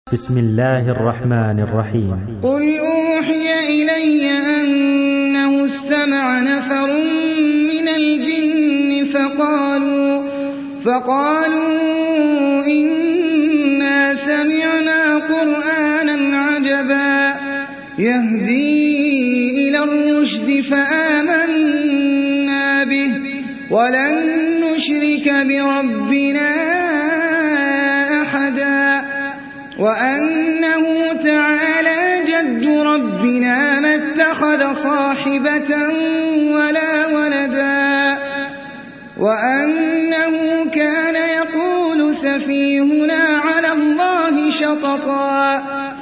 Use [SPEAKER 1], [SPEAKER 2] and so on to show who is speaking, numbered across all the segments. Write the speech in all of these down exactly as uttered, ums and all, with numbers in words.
[SPEAKER 1] بسم الله الرحمن الرحيم.
[SPEAKER 2] قل أوحي إلي أنه استمع نفر من الجن فقالوا, فقالوا إنا سمعنا قرآنا عجبا يهدي إلى الرشد فآمنا به ولن نشرك بربنا أحدا وأنه تعالى جد ربنا ما اتخذ صاحبة ولا ولدا وأنه كان يقول سفيهنا على الله شططا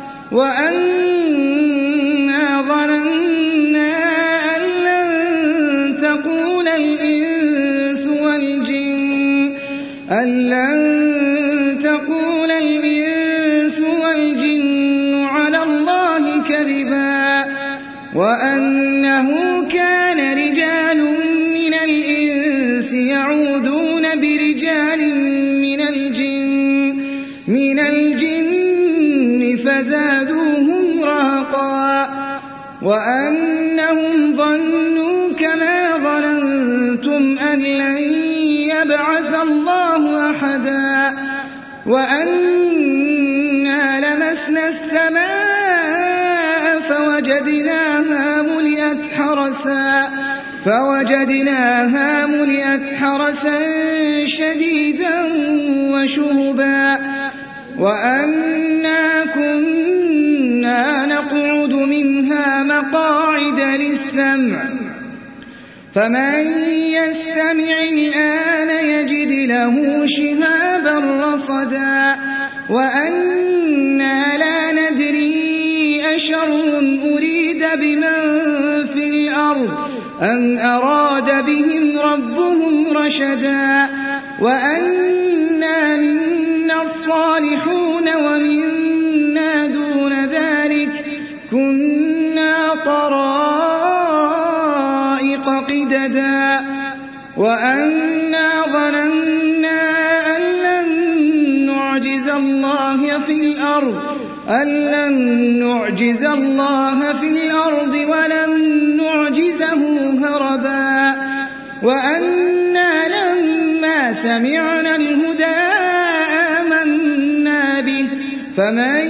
[SPEAKER 2] وأنا ظننا أن لن تقول الإنس والجن أن لن تقول الإنس والجن على الله كذبا وأنه كان رجال من الإنس يعوذون برجال من الجن من الجن فزادوهم رهقا وأنهم ظنوا كما ظننتم أن لن يبعث الله أحدا وأنا لمسنا السماء فوجدناها ملئت حرسا فوجدناها ملئت حرسا شديدا وشهبا وأنا كنا نقعد منها مقاعد للسمع فمن يستمع الآن يجد له شهابا رصدا وأنا لا ندري أشر أريد بمن في الأرض أم أراد بهم ربهم رشدا وأنا منا الصالحون ومنا دون ذلك كنا طرائق قددا وأنا ظننا أن لن نعجز الله في الأرض أن لن نعجز الله في الأرض ولن نعجزه هربا وأنا لما سمعنا الهدى آمنا به فمن